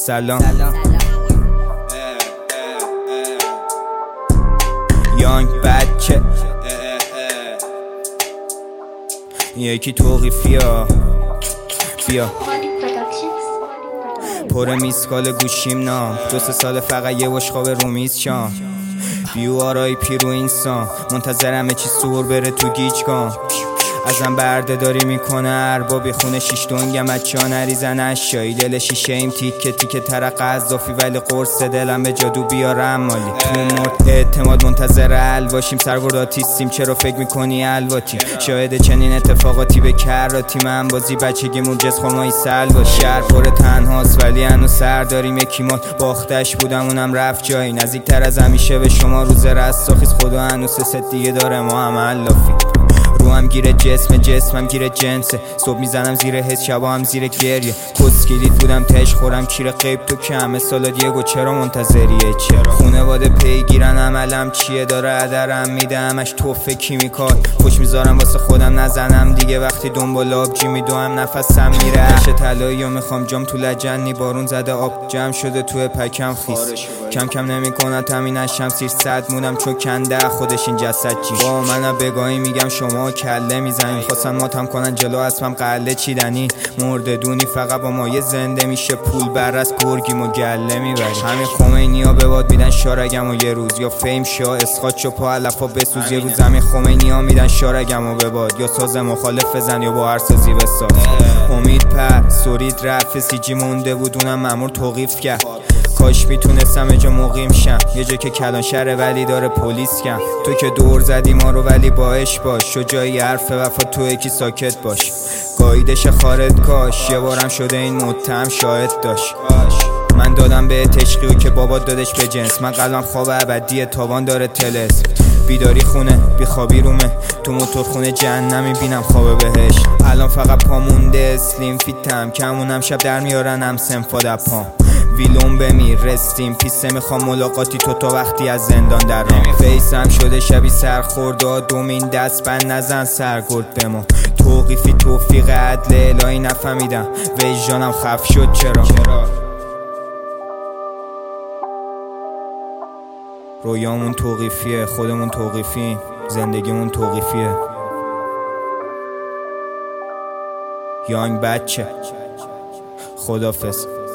سلام یانگ بچه یکی توقیفی ها بیا پر میسکال گوشیم نام 2-3 سال فقط یه بشقاب رومیز شام بیو آرای پیرو اینسان منتظرمه چی سور بره تو گیجگام ازم برده داری میکنه اربابی خونه 6 دنگم بچه ها نریزن اشایی دل شیشه ایم تیکه تیکه ترق قذافی ولی قرص دلم به جادو بیارم مالی تو مرد اعتماد منتظر الواشیم سرگرد آتیستیم چرا فکر میکنی الواتی شاهد چنین اتفاقاتی به کراتی من بازی بچگیمون جز خرمایی سلوا شهر پر تنهاست ولی هنو سر داریم یکی مات باختش بودم اونم رفت جایی نزدیکتر از همیشه به شما روز رستاخیز خدا هنو 3 ست دیگه داره ما هم علافی روحم گیره جسمم گیره جنسه صبح میزنم زیر حس شبا هم زیر گریه کسکیلیت بودم تش خورم کیر قیب تو کمه سالا دیگو چرا منتظریه چرا خونواده پیگیرن عملم چیه داره عدرم میده همش توفه کیمیکال پشت میذارم واسه خودم نزنم دیگه وقتی دنبال آبجی میدوام نفسم میره عشق طلایی و میخوام جام تو لجنی بارون زده آب جمع شده تو پکم خیس کم کم نمیکنه تامین از شمسیر صد مونم چو کنده خودش این جسد چیش با منم بگاهی میگم شما کله میزنین خواستن ماتم کنن جلو اسمم قله چیدنی مرده دونی فقط با مایه زنده میشه پول بر از گرگیم و گله میبریم همین خمینی ها به باد میدن شارگم و یه روز یا فیم شا اسخات شو پا علفا بسوز یه روز همین خمینی ها میدن شارگم و به باد یا ساز مخالف بزن یا با هر سازی بساز امید پر سورید رفت سیجی مونده بود اونم مامور توقیف کرد کاش میتونستم یه جا مقیم شم یه جا که کلان شهره ولی داره پلیس کم تو که دور زدی ما رو ولی باش باش شجاعی حرف وفا تو یکی ساکت باش قایدش خارد کاش یه بارم شده این متهم شاهد داشت من دادم به تشقیو که بابات دادش به جنس من قلبم خواب ابدیه تاوان داره تلس بیداری خونه بیخوابی رومه تو موتور خونه جهنمی بینم خواب بهش الان فقط پامونده اسلیم فیتم کمونم شب در میارن هم سنفا دپام ویلون بمیر رستیم پیسه میخوام ملاقاتی تو وقتی از زندان در رام فیسم شده شبی سرخورده دومین دست بند نزن سرگرد به ما توقیفی توفیق عدل الهی نفهمیدم وجدانم خف شد چرا رویامون توقیفیه خودمون توقیفیم زندگیمون توقیفیه یانگ بچه خدافظ